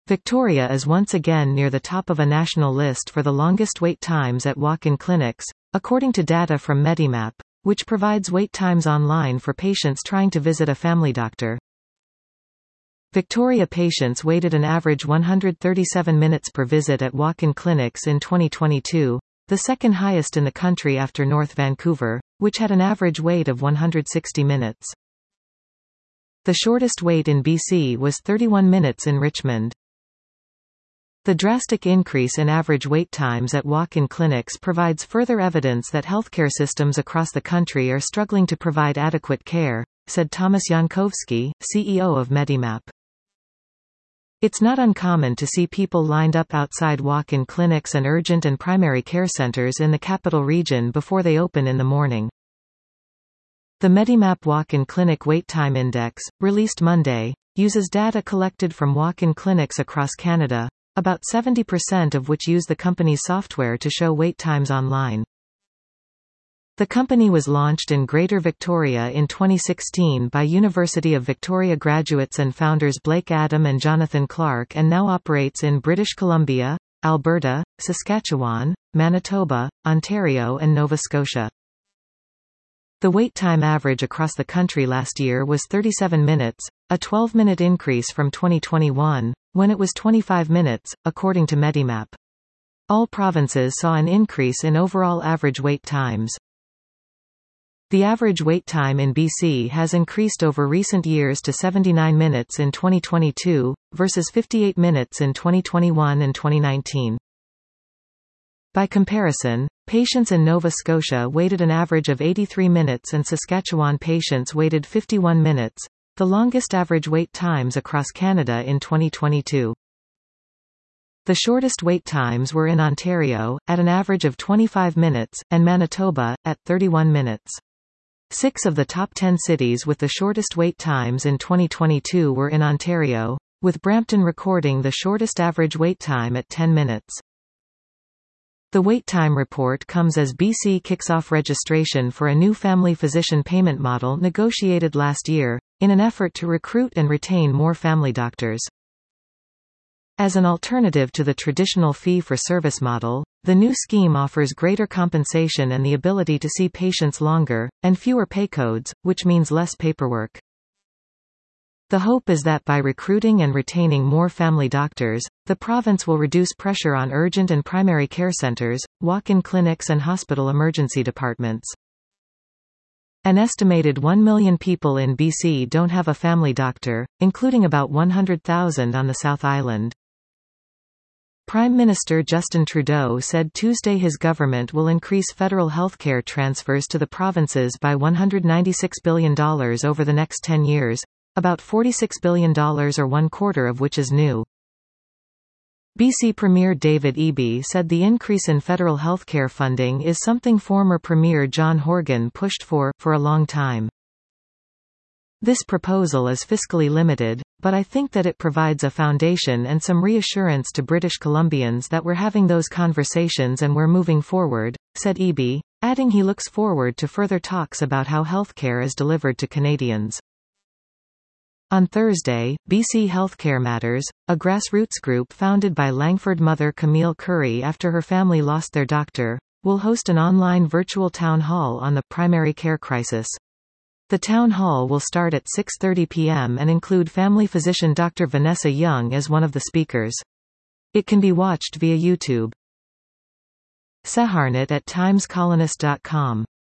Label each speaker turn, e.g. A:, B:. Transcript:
A: Victoria is once again near the top of a national list for the longest wait times at walk-in clinics, according to data from Medimap, which provides wait times online for patients trying to visit a family doctor. Victoria patients waited an average 137 minutes per visit at walk-in clinics in 2022, the second highest in the country after North Vancouver, which had an average wait of 160 minutes. The shortest wait in BC was 31 minutes in Richmond. The drastic increase in average wait times at walk-in clinics provides further evidence that healthcare systems across the country are struggling to provide adequate care, said Thomas Jankowski, CEO of Medimap. It's not uncommon to see people lined up outside walk-in clinics and urgent and primary care centers in the capital region before they open in the morning. The Medimap Walk-in Clinic Wait Time Index, released Monday, uses data collected from walk-in clinics across Canada, about 70% of which use the company's software to show wait times online. The company was launched in Greater Victoria in 2016 by University of Victoria graduates and founders Blake Adam and Jonathan Clark and now operates in British Columbia, Alberta, Saskatchewan, Manitoba, Ontario and Nova Scotia. The wait time average across the country last year was 37 minutes, a 12-minute increase from 2021, when it was 25 minutes, according to Medimap. All provinces saw an increase in overall average wait times. The average wait time in BC has increased over recent years to 79 minutes in 2022, versus 58 minutes in 2021 and 2019. By comparison, patients in Nova Scotia waited an average of 83 minutes and Saskatchewan patients waited 51 minutes, the longest average wait times across Canada in 2022. The shortest wait times were in Ontario, at an average of 25 minutes, and Manitoba, at 31 minutes. 6 of the top 10 cities with the shortest wait times in 2022 were in Ontario, with Brampton recording the shortest average wait time at 10 minutes. The wait time report comes as BC kicks off registration for a new family physician payment model negotiated last year, in an effort to recruit and retain more family doctors. As an alternative to the traditional fee-for-service model, the new scheme offers greater compensation and the ability to see patients longer, and fewer pay codes, which means less paperwork. The hope is that by recruiting and retaining more family doctors, the province will reduce pressure on urgent and primary care centers, walk-in clinics and hospital emergency departments. An estimated 1 million people in BC don't have a family doctor, including about 100,000 on the South Island. Prime Minister Justin Trudeau said Tuesday his government will increase federal healthcare transfers to the provinces by $196 billion over the next 10 years, about $46 billion or one-quarter of which is new. BC Premier David Eby said the increase in federal healthcare funding is something former Premier John Horgan pushed for a long time. This proposal is fiscally limited, but I think that it provides a foundation and some reassurance to British Columbians that we're having those conversations and we're moving forward, said Eby, adding he looks forward to further talks about how healthcare is delivered to Canadians. On Thursday, BC Healthcare Matters, a grassroots group founded by Langford mother Camille Curry after her family lost their doctor, will host an online virtual town hall on the primary care crisis. The town hall will start at 6:30 p.m. and include family physician Dr. Vanessa Young as one of the speakers. It can be watched via YouTube. Saharnat at timescolonist.com